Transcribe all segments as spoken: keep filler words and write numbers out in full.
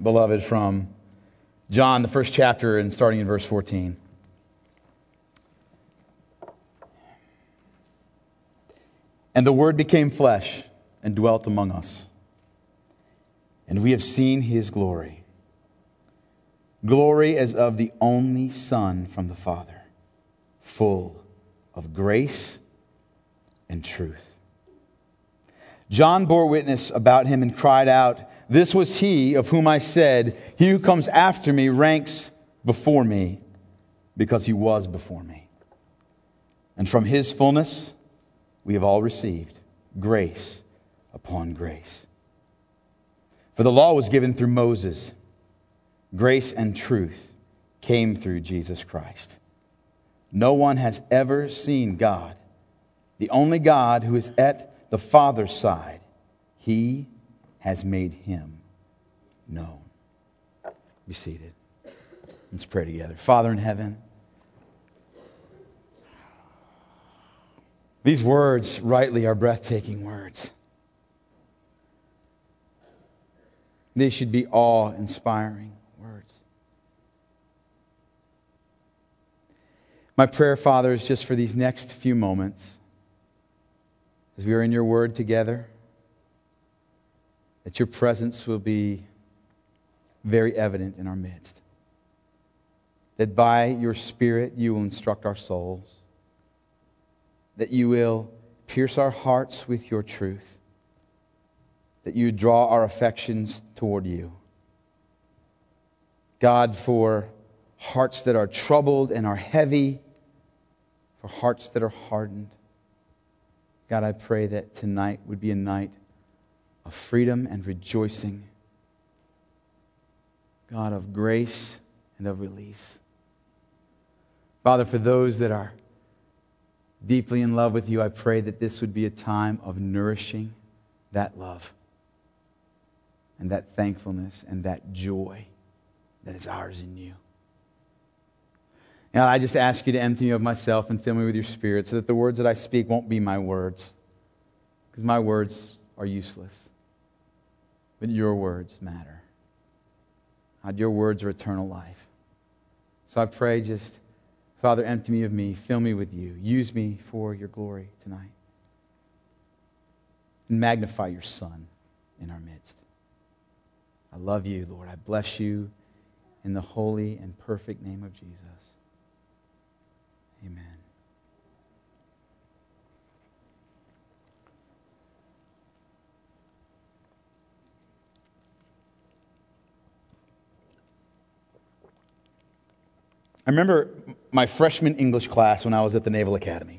beloved, from John, the first chapter, and starting in verse fourteen. And the Word became flesh and dwelt among us. And we have seen His glory. Glory as of the only Son from the Father, full of grace and truth. John bore witness about Him and cried out, "This was He of whom I said, 'He who comes after me ranks before me, because He was before me.' And from His fullness we have all received grace upon grace. For the law was given through Moses. Grace and truth came through Jesus Christ. No one has ever seen God, the only God who is at the Father's side. He has made Him known." Be seated. Let's pray together. Father in heaven, these words rightly are breathtaking words. They should be awe-inspiring words. My prayer, Father, is just for these next few moments, as we are in your word together, that your presence will be very evident in our midst. That by your Spirit you will instruct our souls. That you will pierce our hearts with your truth. That you draw our affections toward you. God, for hearts that are troubled and are heavy, for hearts that are hardened, God, I pray that tonight would be a night of freedom and rejoicing. God, of grace and of release. Father, for those that are deeply in love with you, I pray that this would be a time of nourishing that love and that thankfulness and that joy that is ours in you. Now, I just ask you to empty me of myself and fill me with your Spirit so that the words that I speak won't be my words, because my words are useless. But your words matter. God, your words are eternal life. So I pray just, Father, empty me of me, fill me with you. Use me for your glory tonight. And magnify your Son in our midst. I love you, Lord. I bless you in the holy and perfect name of Jesus. Amen. I remember my freshman English class when I was at the Naval Academy.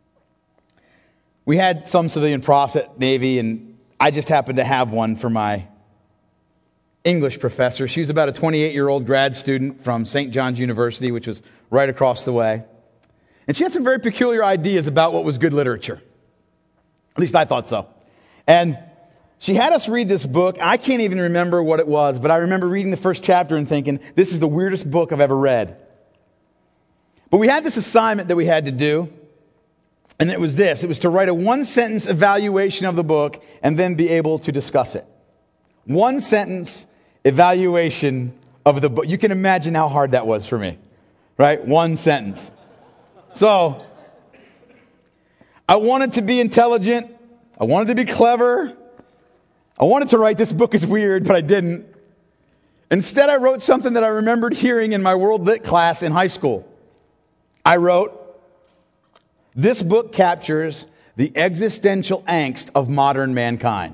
We had some civilian profs at Navy, and I just happened to have one for my English professor. She was about a twenty-eight-year-old grad student from Saint John's University, which was right across the way. And she had some very peculiar ideas about what was good literature. At least I thought so. And she had us read this book. I can't even remember what it was, but I remember reading the first chapter and thinking, this is the weirdest book I've ever read. But we had this assignment that we had to do, and it was this. It was to write a one-sentence evaluation of the book and then be able to discuss it. One-sentence evaluation of the book. You can imagine how hard that was for me, right? One sentence. So, I wanted to be intelligent. I wanted to be clever. I wanted to write this book is weird, but I didn't. Instead, I wrote something that I remembered hearing in my World Lit class in high school. I wrote, "This book captures the existential angst of modern mankind."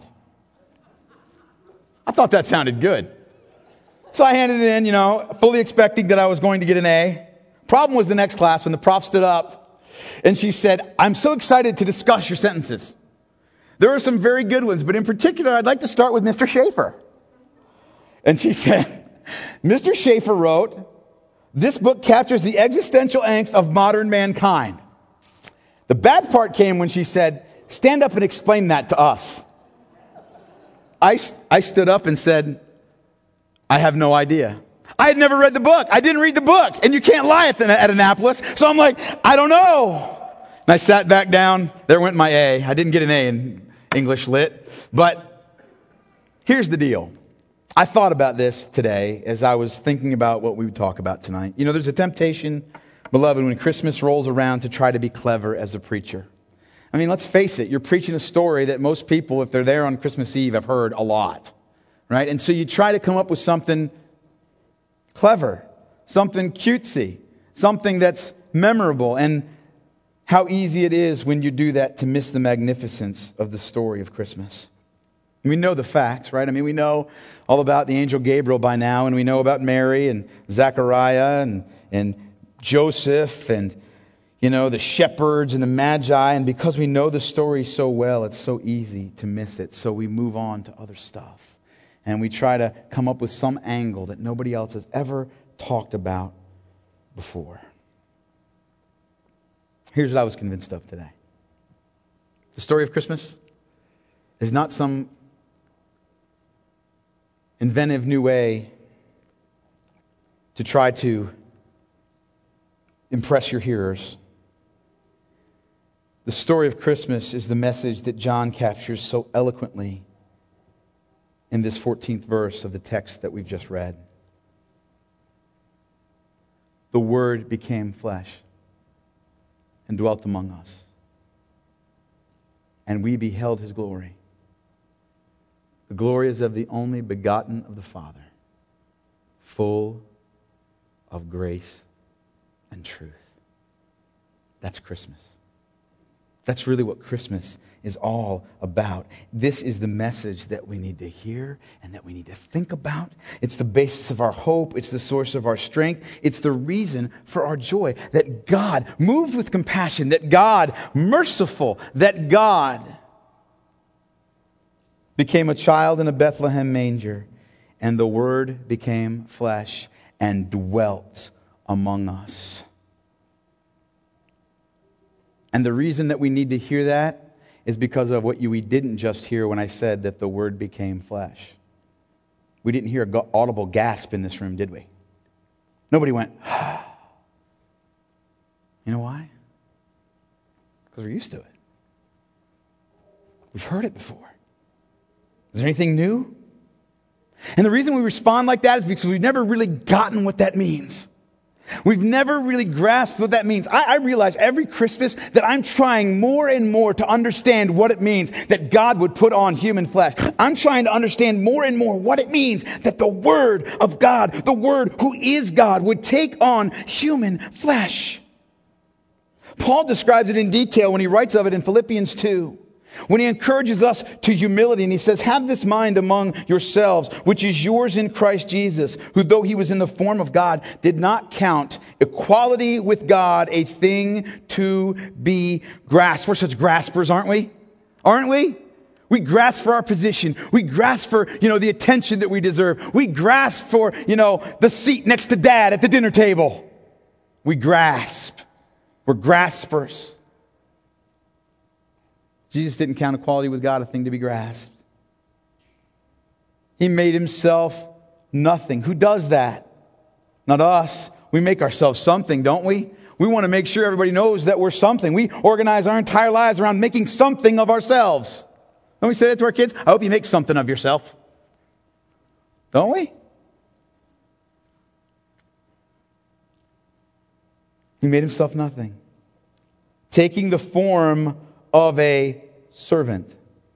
I thought that sounded good. So I handed it in, you know, fully expecting that I was going to get an A. Problem was the next class when the prof stood up and she said, "I'm so excited to discuss your sentences. There are some very good ones, but in particular, I'd like to start with Mister Schaefer." And she said, "Mister Schaefer wrote, 'This book captures the existential angst of modern mankind.'" The bad part came when she said, "Stand up and explain that to us." I, I stood up and said, "I have no idea. I had never read the book. I didn't read the book. And you can't lie at, the, at Annapolis." So I'm like, "I don't know." And I sat back down. There went my A. I didn't get an A in English Lit. But here's the deal. I thought about this today as I was thinking about what we would talk about tonight. You know, there's a temptation, beloved, when Christmas rolls around to try to be clever as a preacher. I mean, let's face it, you're preaching a story that most people, if they're there on Christmas Eve, have heard a lot, right? And so you try to come up with something clever, something cutesy, something that's memorable. And how easy it is when you do that to miss the magnificence of the story of Christmas. We know the facts, right? I mean, we know all about the angel Gabriel by now, and we know about Mary and Zechariah and, and Joseph and, you know, the shepherds and the magi. And because we know the story so well, it's so easy to miss it. So we move on to other stuff. And we try to come up with some angle that nobody else has ever talked about before. Here's what I was convinced of today. The story of Christmas is not some inventive new way to try to impress your hearers. The story of Christmas is the message that John captures so eloquently in this fourteenth verse of the text that we've just read. The Word became flesh and dwelt among us, and we beheld His glory. The glory is of the only begotten of the Father, full of grace and truth. That's Christmas. That's really what Christmas is all about. This is the message that we need to hear and that we need to think about. It's the basis of our hope. It's the source of our strength. It's the reason for our joy. That God, moved with compassion, that God, merciful, that God became a child in a Bethlehem manger, and the Word became flesh and dwelt among us. And the reason that we need to hear that is because of what you, we didn't just hear when I said that the Word became flesh. We didn't hear an audible gasp in this room, did we? Nobody went, ah. You know why? Because we're used to it. We've heard it before. Is there anything new? And the reason we respond like that is because we've never really gotten what that means. We've never really grasped what that means. I, I realize every Christmas that I'm trying more and more to understand what it means that God would put on human flesh. I'm trying to understand more and more what it means that the Word of God, the Word who is God, would take on human flesh. Paul describes it in detail when he writes of it in Philippians two. When he encourages us to humility, and he says, have this mind among yourselves, which is yours in Christ Jesus, who though he was in the form of God, did not count equality with God a thing to be grasped. We're such graspers, aren't we? Aren't we? We grasp for our position. We grasp for, you know, the attention that we deserve. We grasp for, you know, the seat next to Dad at the dinner table. We grasp. We're graspers. Jesus didn't count equality with God a thing to be grasped. He made himself nothing. Who does that? Not us. We make ourselves something, don't we? We want to make sure everybody knows that we're something. We organize our entire lives around making something of ourselves. Don't we say that to our kids? I hope you make something of yourself. Don't we? He made himself nothing, taking the form of a servant,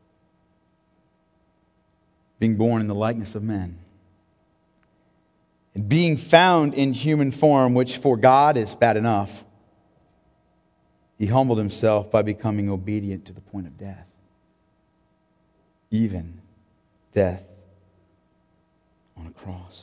being born in the likeness of men, and being found in human form, which for God is bad enough, he humbled himself by becoming obedient to the point of death, even death on a cross.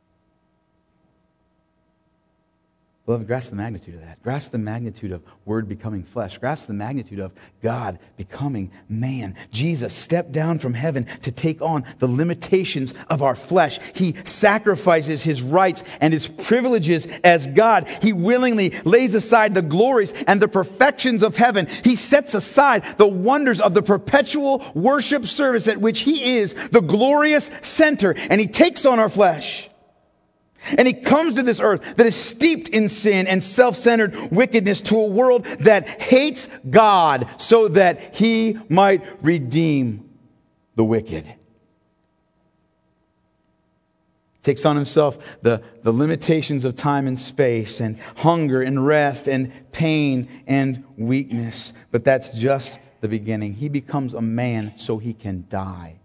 Beloved, grasp the magnitude of that. Grasp the magnitude of Word becoming flesh. Grasp the magnitude of God becoming man. Jesus stepped down from heaven to take on the limitations of our flesh. He sacrifices his rights and his privileges as God. He willingly lays aside the glories and the perfections of heaven. He sets aside the wonders of the perpetual worship service at which he is the glorious center. And he takes on our flesh. And he comes to this earth that is steeped in sin and self-centered wickedness, to a world that hates God, so that he might redeem the wicked. Takes on himself the, the limitations of time and space and hunger and rest and pain and weakness. But that's just the beginning. He becomes a man so he can die.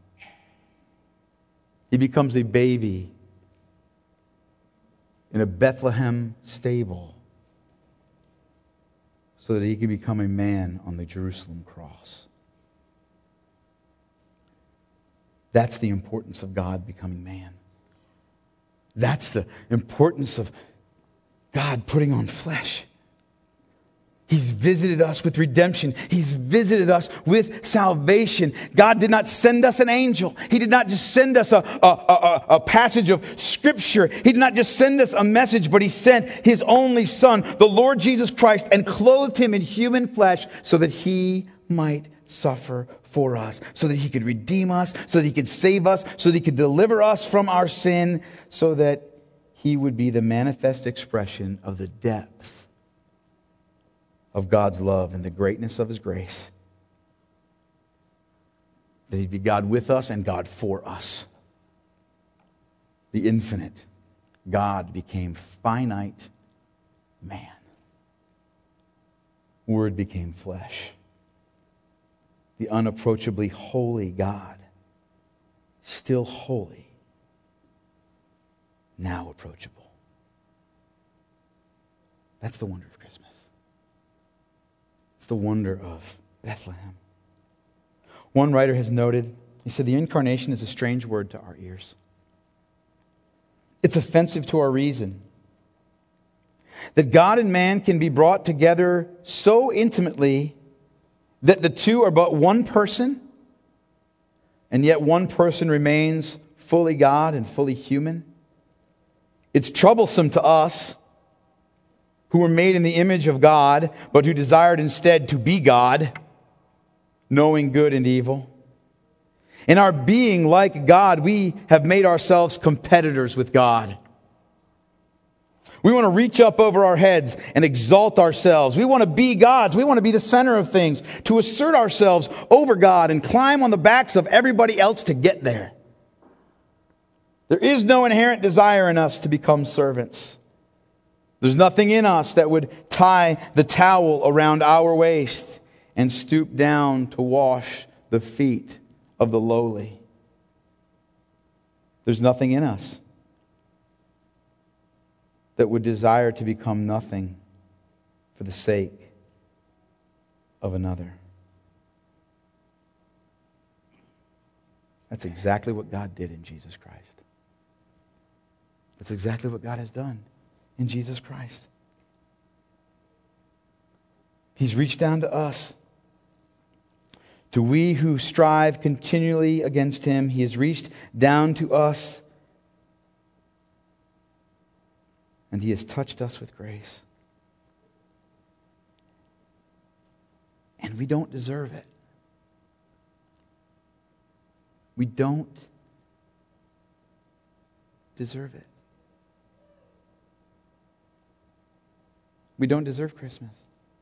He becomes a baby in a Bethlehem stable so that he can become a man on the Jerusalem cross. That's the importance of God becoming man. That's the importance of God putting on flesh. He's visited us with redemption. He's visited us with salvation. God did not send us an angel. He did not just send us a, a, a, a passage of Scripture. He did not just send us a message, but He sent His only Son, the Lord Jesus Christ, and clothed Him in human flesh so that He might suffer for us, so that He could redeem us, so that He could save us, so that He could deliver us from our sin, so that He would be the manifest expression of the depth of God's love and the greatness of His grace. That He'd be God with us and God for us. The infinite God became finite man. Word became flesh. The unapproachably holy God, still holy, now approachable. That's the wonder of Christmas. It's the wonder of Bethlehem. One writer has noted, he said, the incarnation is a strange word to our ears. It's offensive to our reason. That God and man can be brought together so intimately that the two are but one person, and yet one person remains fully God and fully human. It's troublesome to us who were made in the image of God, but who desired instead to be God, knowing good and evil. In our being like God, we have made ourselves competitors with God. We want to reach up over our heads and exalt ourselves. We want to be gods. We want to be the center of things, to assert ourselves over God and climb on the backs of everybody else to get there. There is no inherent desire in us to become servants. There's nothing in us that would tie the towel around our waist and stoop down to wash the feet of the lowly. There's nothing in us that would desire to become nothing for the sake of another. That's exactly what God did in Jesus Christ. That's exactly what God has done in Jesus Christ. He's reached down to us. To we who strive continually against Him, He has reached down to us, and He has touched us with grace. And we don't deserve it. We don't deserve it. We don't deserve Christmas.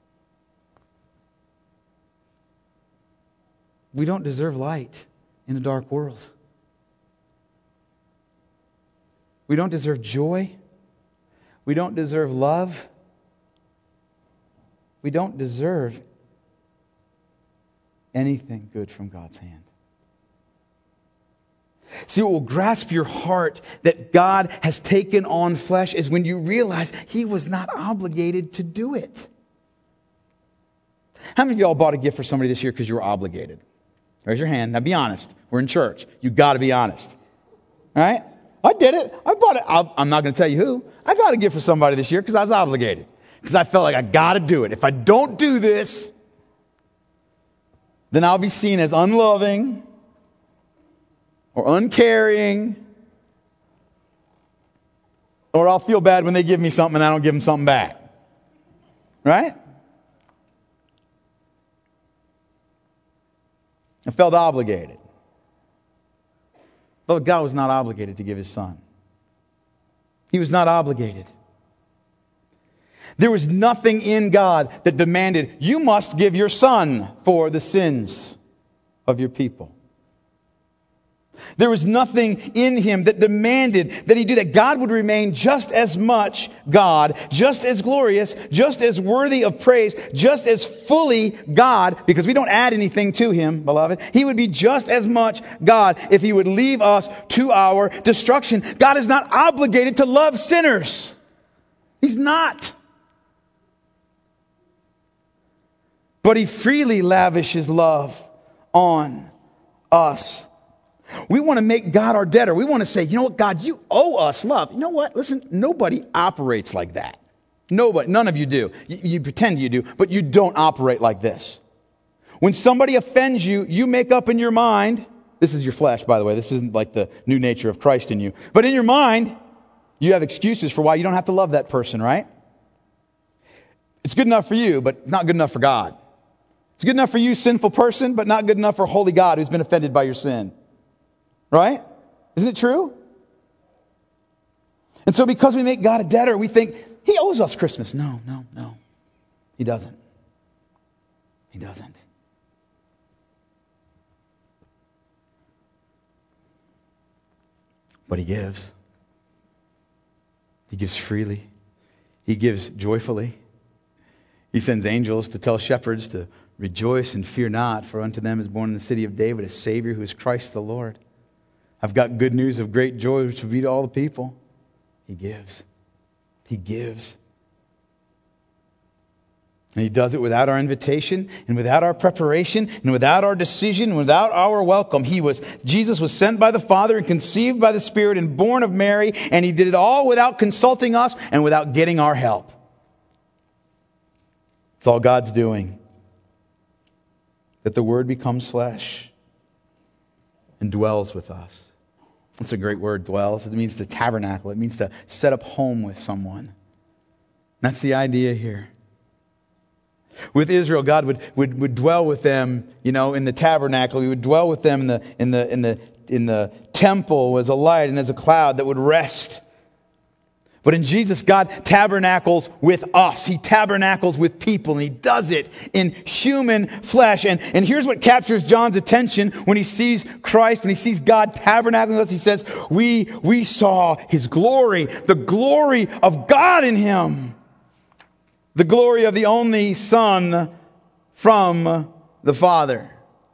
We don't deserve light in a dark world. We don't deserve joy. We don't deserve love. We don't deserve anything good from God's hand. See, what will grasp your heart that God has taken on flesh is when you realize He was not obligated to do it. How many of y'all bought a gift for somebody this year because you were obligated? Raise your hand. Now be honest. We're in church. You got to be honest. All right? I did it. I bought it. I'll, I'm not going to tell you who. I got a gift for somebody this year because I was obligated. Because I felt like I got to do it. If I don't do this, then I'll be seen as unloving or uncaring, or I'll feel bad when they give me something and I don't give them something back. Right? I felt obligated. But God was not obligated to give His Son. He was not obligated. There was nothing in God that demanded, you must give your Son for the sins of your people. There was nothing in him that demanded that he do that. God would remain just as much God, just as glorious, just as worthy of praise, just as fully God, because we don't add anything to him, beloved. He would be just as much God if he would leave us to our destruction. God is not obligated to love sinners. He's not. But he freely lavishes love on us. We want to make God our debtor. We want to say, you know what, God, you owe us love. You know what? Listen, nobody operates like that. Nobody, none of you do. You, you pretend you do, but you don't operate like this. When somebody offends you, you make up in your mind, this is your flesh, by the way, this isn't like the new nature of Christ in you, but in your mind, you have excuses for why you don't have to love that person, right? It's good enough for you, but it's not good enough for God. It's good enough for you, sinful person, but not good enough for holy God who's been offended by your sin. Right? Isn't it true? And so because we make God a debtor, we think, he owes us Christmas. No, no, no. He doesn't. He doesn't. But he gives. He gives freely. He gives joyfully. He sends angels to tell shepherds to rejoice and fear not, for unto them is born in the city of David a Savior who is Christ the Lord. I've got good news of great joy which will be to all the people. He gives. He gives. And he does it without our invitation and without our preparation and without our decision and without our welcome. He was, Jesus was sent by the Father and conceived by the Spirit and born of Mary, and he did it all without consulting us and without getting our help. It's all God's doing. That the Word becomes flesh and dwells with us. That's a great word, dwells. It means to tabernacle. It means to set up home with someone. That's the idea here. With Israel, God would, would, would dwell with them, you know, in the tabernacle. He would dwell with them in the, in the, in the, in the temple as a light and as a cloud that would rest. But in Jesus, God tabernacles with us. He tabernacles with people, and he does it in human flesh. And, and here's what captures John's attention when he sees Christ, when he sees God tabernacling with us. He says, we, we saw his glory, the glory of God in him, the glory of the only Son from the Father.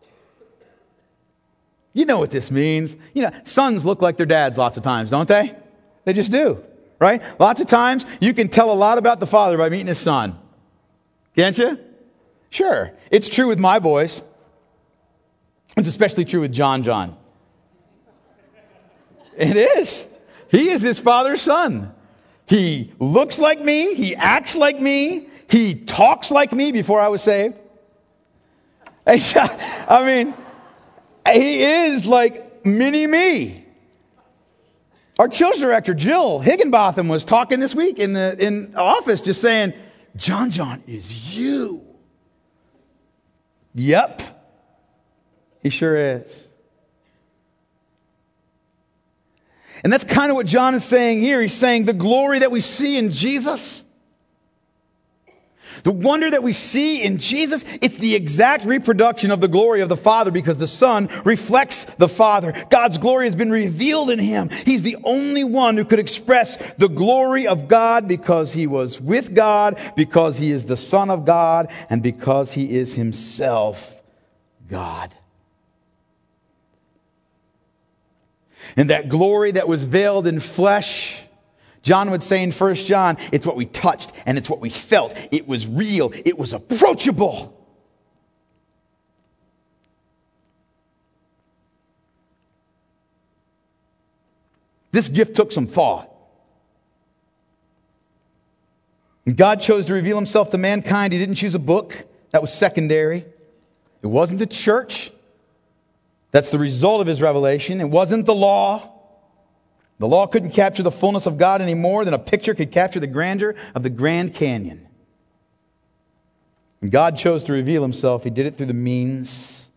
You know what this means. You know, sons look like their dads lots of times, don't they? They just do. Right? Lots of times you can tell a lot about the father by meeting his son. Can't you? Sure. It's true with my boys. It's especially true with John John. It is. He is his father's son. He looks like me. He acts like me. He talks like me before I was saved. I mean, he is like mini me. Our children's director, Jill Higginbotham, was talking this week in the in the office just saying, John John is you. Yep. He sure is. And that's kind of what John is saying here. He's saying the glory that we see in Jesus, the wonder that we see in Jesus, it's the exact reproduction of the glory of the Father because the Son reflects the Father. God's glory has been revealed in him. He's the only one who could express the glory of God because he was with God, because he is the Son of God, and because he is himself God. And that glory that was veiled in flesh, John would say in First John, it's what we touched and it's what we felt. It was real. It was approachable. This gift took some thought. When God chose to reveal himself to mankind, he didn't choose a book. That was secondary. It wasn't the church. That's the result of his revelation. It wasn't the law. The law couldn't capture the fullness of God any more than a picture could capture the grandeur of the Grand Canyon. When God chose to reveal himself, he did it through the means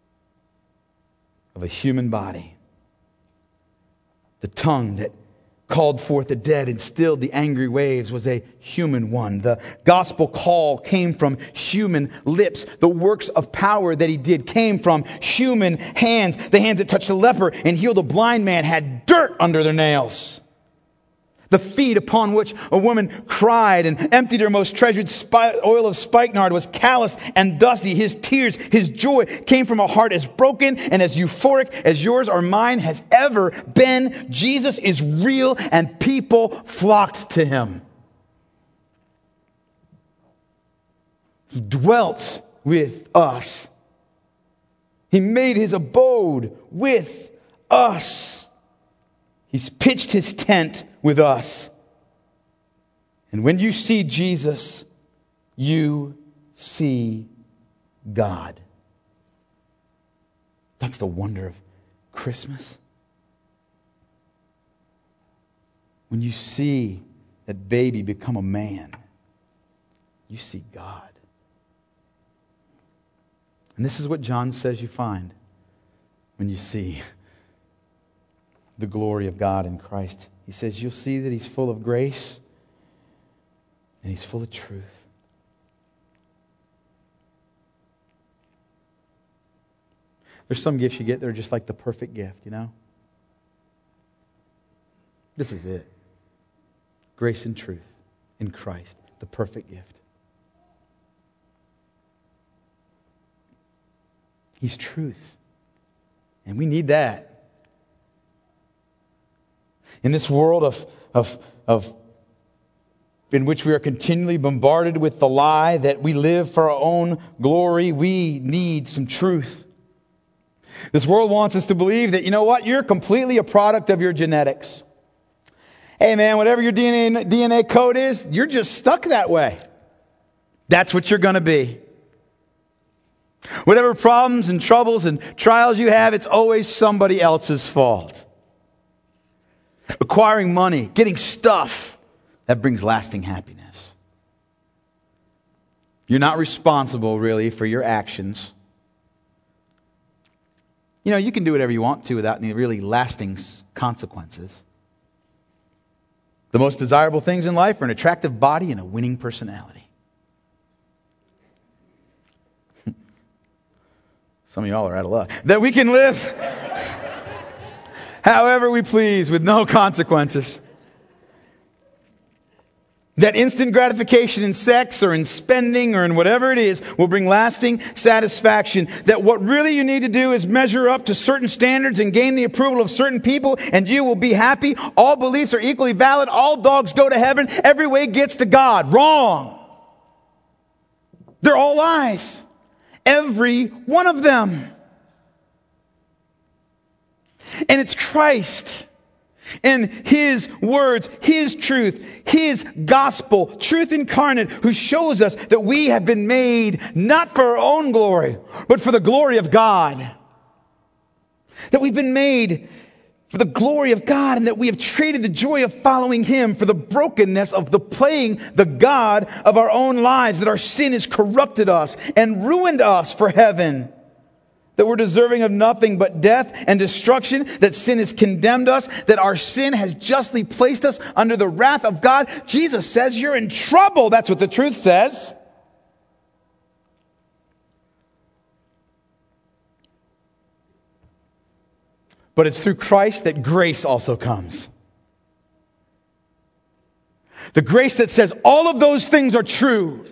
of a human body. The tongue that called forth the dead and stilled the angry waves was a human one. The gospel call came from human lips. The works of power that he did came from human hands. The hands that touched the leper and healed a blind man had dirt under their nails. The feet upon which a woman cried and emptied her most treasured spi- oil of spikenard was callous and dusty. His tears, his joy came from a heart as broken and as euphoric as yours or mine has ever been. Jesus is real and people flocked to him. He dwelt with us. He made his abode with us. He's pitched his tent with us. And when you see Jesus, you see God. That's the wonder of Christmas. When you see that baby become a man, you see God. And this is what John says you find when you see the glory of God in Christ. He says you'll see that he's full of grace and he's full of truth. There's some gifts you get that are just like the perfect gift, you know? This is it. Grace and truth in Christ, the perfect gift. He's truth. And we need that. In this world of, of, of in which we are continually bombarded with the lie that we live for our own glory, we need some truth. This world wants us to believe that, you know what, you're completely a product of your genetics. Hey man, whatever your D N A, D N A code is, you're just stuck that way. That's what you're going to be. Whatever problems and troubles and trials you have, it's always somebody else's fault. Acquiring money, getting stuff, that brings lasting happiness. You're not responsible, really, for your actions. You know, you can do whatever you want to without any really lasting consequences. The most desirable things in life are an attractive body and a winning personality. Some of y'all are out of luck. That we can live however we please with no consequences. That instant gratification in sex or in spending or in whatever it is will bring lasting satisfaction. That what really you need to do is measure up to certain standards and gain the approval of certain people and you will be happy. All beliefs are equally valid. All dogs go to heaven. Every way gets to God. Wrong. They're all lies. Every one of them. And it's Christ and his words, his truth, his gospel, truth incarnate, who shows us that we have been made not for our own glory, but for the glory of God. That we've been made for the glory of God and that we have traded the joy of following him for the brokenness of the playing the God of our own lives, that our sin has corrupted us and ruined us for heaven. That we're deserving of nothing but death and destruction, that sin has condemned us, that our sin has justly placed us under the wrath of God. Jesus says you're in trouble. That's what the truth says. But it's through Christ that grace also comes. The grace that says all of those things are true.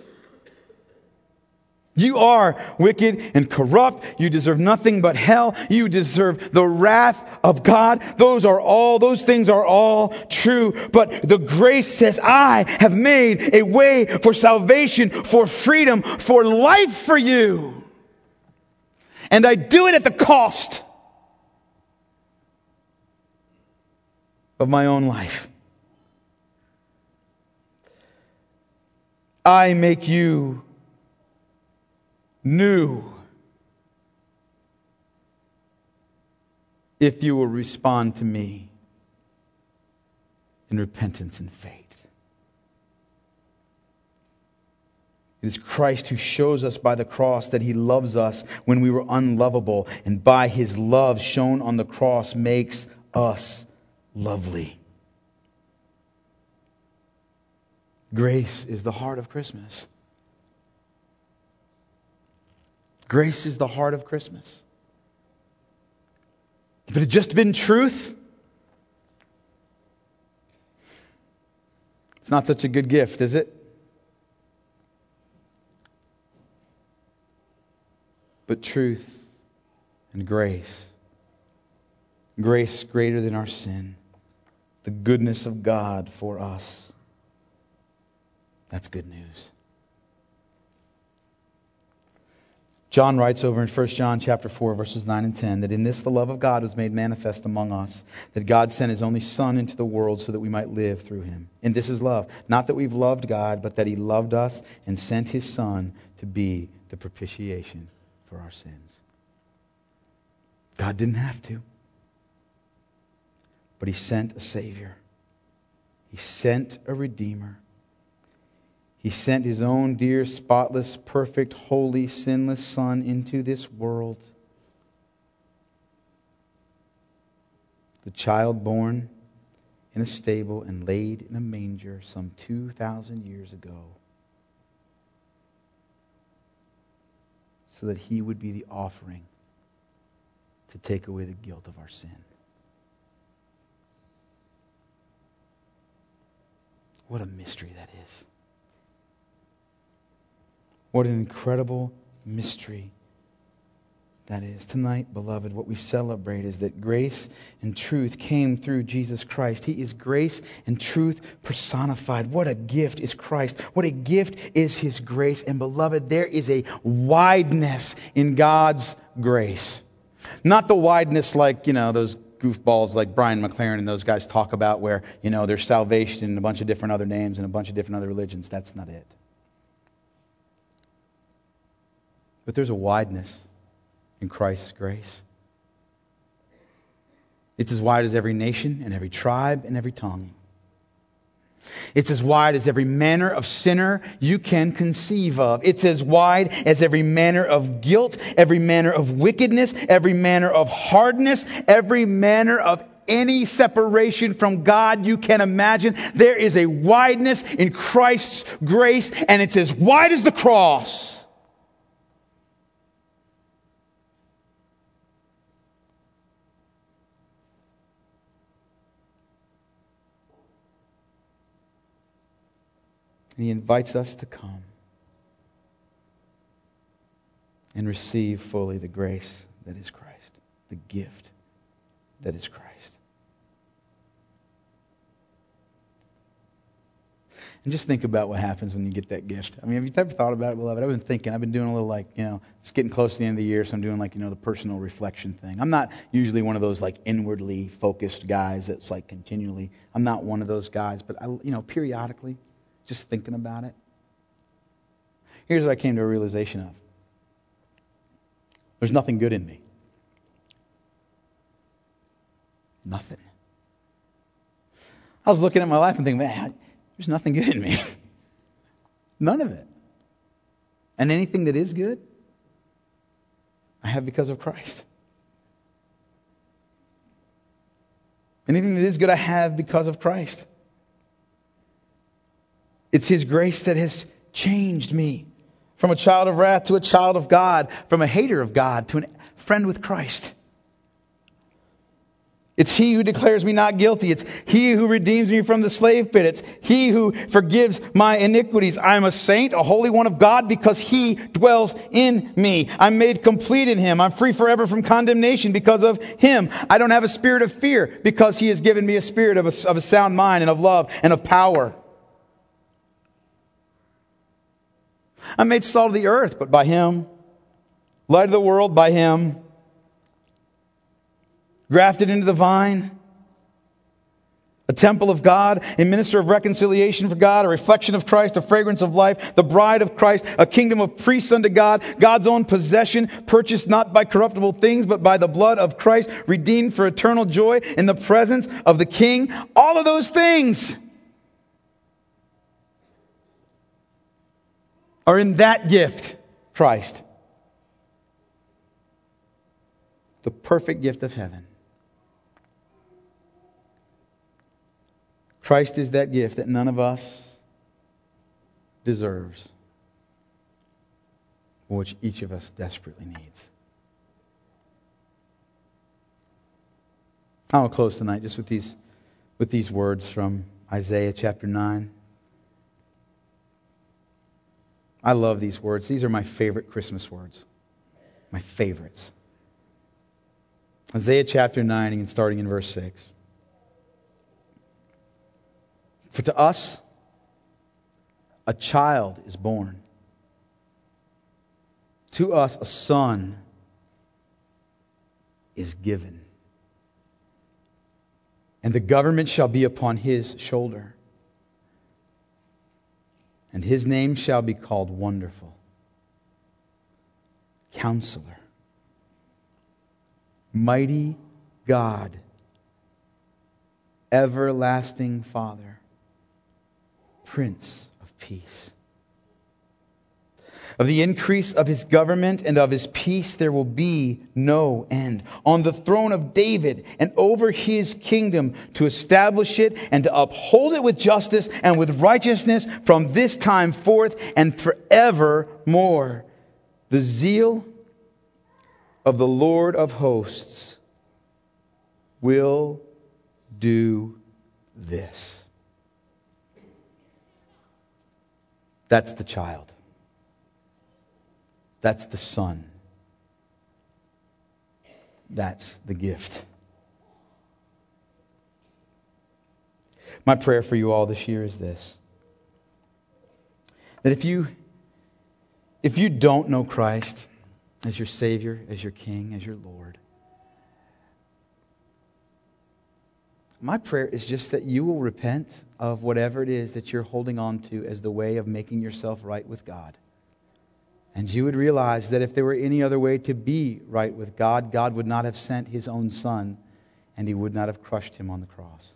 You are wicked and corrupt. You deserve nothing but hell. You deserve the wrath of God. Those are all, those things are all true. But the grace says, I have made a way for salvation, for freedom, for life for you. And I do it at the cost of my own life. I make you new if you will respond to me in repentance and faith. It is Christ who shows us by the cross that he loves us when we were unlovable, and by his love shown on the cross makes us lovely. Grace is the heart of Christmas. Grace is the heart of Christmas. If it had just been truth, it's not such a good gift, is it? But truth and grace. Grace greater than our sin. The goodness of God for us. That's good news. John writes over in First John chapter four, verses nine and ten, that in this the love of God was made manifest among us, that God sent His only Son into the world so that we might live through Him. And this is love. Not that we've loved God, but that He loved us and sent His Son to be the propitiation for our sins. God didn't have to. But He sent a Savior. He sent a Redeemer. He sent His own dear, spotless, perfect, holy, sinless Son into this world. The child born in a stable and laid in a manger some two thousand years ago, so that He would be the offering to take away the guilt of our sin. What a mystery that is. What an incredible mystery that is. Tonight, beloved, what we celebrate is that grace and truth came through Jesus Christ. He is grace and truth personified. What a gift is Christ. What a gift is His grace. And beloved, there is a wideness in God's grace. Not the wideness like, you know, those goofballs like Brian McLaren and those guys talk about where, you know, there's salvation and a bunch of different other names and a bunch of different other religions. That's not it. But there's a wideness in Christ's grace. It's as wide as every nation and every tribe and every tongue. It's as wide as every manner of sinner you can conceive of. It's as wide as every manner of guilt, every manner of wickedness, every manner of hardness, every manner of any separation from God you can imagine. There is a wideness in Christ's grace, and it's as wide as the cross. And He invites us to come and receive fully the grace that is Christ, the gift that is Christ. And just think about what happens when you get that gift. I mean, have you ever thought about it, beloved? I've been thinking, I've been doing a little like, you know, it's getting close to the end of the year, so I'm doing like, you know, the personal reflection thing. I'm not usually one of those like inwardly focused guys that's like continually, I'm not one of those guys, but I, you know, periodically, just thinking about it. Here's what I came to a realization of. There's nothing good in me. Nothing. I was looking at my life and thinking, man, there's nothing good in me. None of it. And anything that is good, I have because of Christ. Anything that is good, I have because of Christ. It's His grace that has changed me from a child of wrath to a child of God, from a hater of God to a friend with Christ. It's He who declares me not guilty. It's He who redeems me from the slave pit. It's He who forgives my iniquities. I'm a saint, a holy one of God, because He dwells in me. I'm made complete in Him. I'm free forever from condemnation because of Him. I don't have a spirit of fear because He has given me a spirit of a, of a sound mind and of love and of power. I'm made salt of the earth, but by Him. Light of the world, by Him. Grafted into the vine. A temple of God, a minister of reconciliation for God, a reflection of Christ, a fragrance of life, the bride of Christ, a kingdom of priests unto God, God's own possession, purchased not by corruptible things, but by the blood of Christ, redeemed for eternal joy in the presence of the King. All of those things are in that gift, Christ. The perfect gift of heaven. Christ is that gift that none of us deserves, which each of us desperately needs. I will close tonight just with these, with these words from Isaiah chapter nine. I love these words. These are my favorite Christmas words. My favorites. Isaiah chapter nine, and starting in verse six. For to us a child is born. To us a son is given. And the government shall be upon his shoulder. And his name shall be called Wonderful, Counselor, Mighty God, Everlasting Father, Prince of Peace. Of the increase of his government and of his peace there will be no end. On the throne of David and over his kingdom, to establish it and to uphold it with justice and with righteousness from this time forth and forevermore. The zeal of the Lord of hosts will do this. That's the child. That's the son. That's the gift. My prayer for you all this year is this: that if you if you don't know Christ as your Savior, as your King, as your Lord, my prayer is just that you will repent of whatever it is that you're holding on to as the way of making yourself right with God. And you would realize that if there were any other way to be right with God, God would not have sent his own Son, and he would not have crushed him on the cross.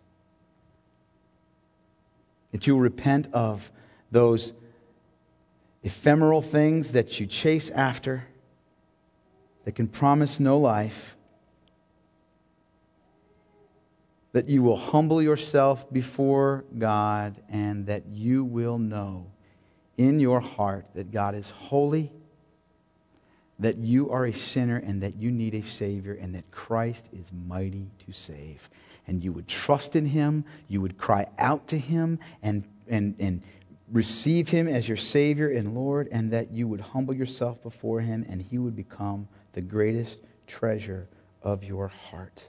That you will repent of those ephemeral things that you chase after that can promise no life. That you will humble yourself before God, and that you will know in your heart that God is holy, that you are a sinner, and that you need a Savior, and that Christ is mighty to save. And you would trust in him, you would cry out to him, and, and, and receive him as your Savior and Lord, and that you would humble yourself before him, and he would become the greatest treasure of your heart.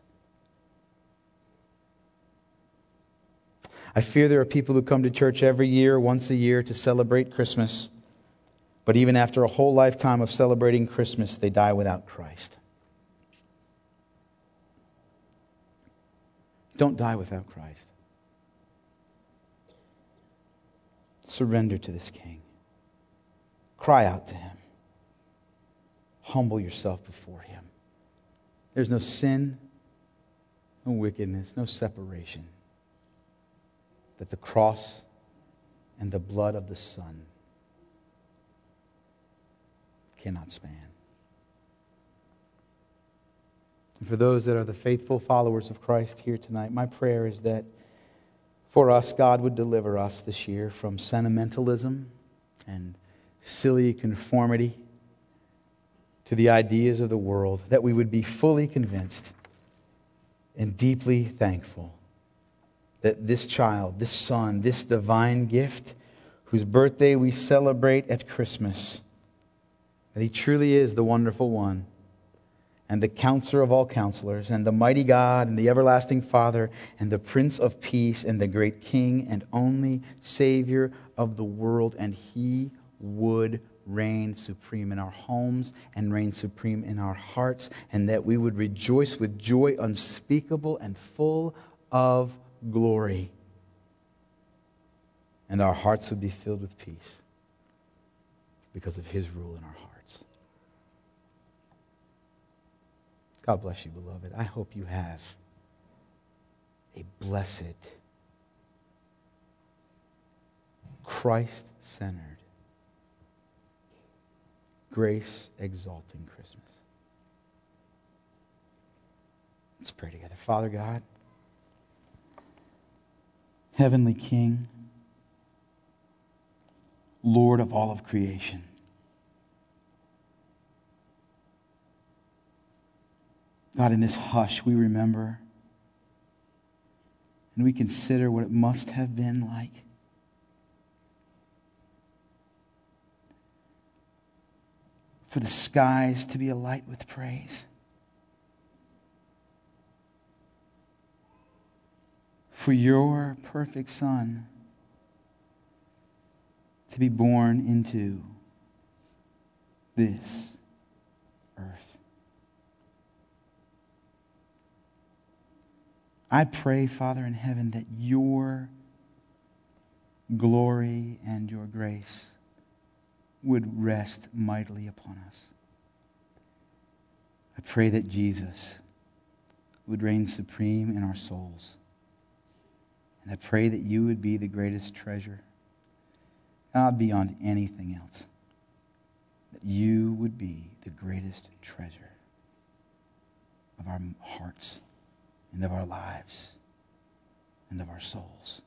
I fear there are people who come to church every year, once a year, to celebrate Christmas. But even after a whole lifetime of celebrating Christmas, they die without Christ. Don't die without Christ. Surrender to this King. Cry out to him. Humble yourself before him. There's no sin, no wickedness, no separation that the cross and the blood of the Son cannot span. And for those that are the faithful followers of Christ here tonight, my prayer is that for us, God would deliver us this year from sentimentalism and silly conformity to the ideas of the world, that we would be fully convinced and deeply thankful that this child, this son, this divine gift, whose birthday we celebrate at Christmas, that he truly is the wonderful one, and the counselor of all counselors, and the mighty God, and the everlasting Father, and the Prince of Peace, and the great King, and only Savior of the world. And he would reign supreme in our homes, and reign supreme in our hearts, and that we would rejoice with joy unspeakable and full of glory, and our hearts would be filled with peace because of his rule in our hearts. God bless you, beloved. I hope you have a blessed, Christ-centered, grace-exalting Christmas. Let's pray together. Father God, Heavenly King, Lord of all of creation. God, in this hush, we remember and we consider what it must have been like for the skies to be alight with praise, for your perfect Son to be born into this earth. I pray, Father in heaven, that your glory and your grace would rest mightily upon us. I pray that Jesus would reign supreme in our souls. And I pray that you would be the greatest treasure, God, beyond anything else. That you would be the greatest treasure of our hearts and of our lives and of our souls.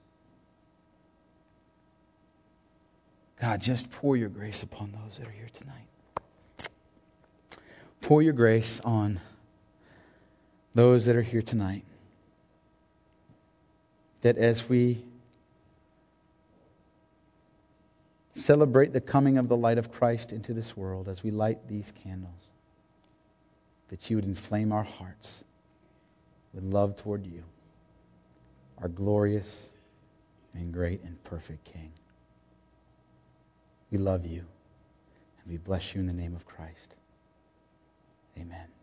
God, just pour your grace upon those that are here tonight. Pour your grace on those that are here tonight. That as we celebrate the coming of the light of Christ into this world, as we light these candles, that you would inflame our hearts with love toward you, our glorious and great and perfect King. We love you, and we bless you in the name of Christ. Amen.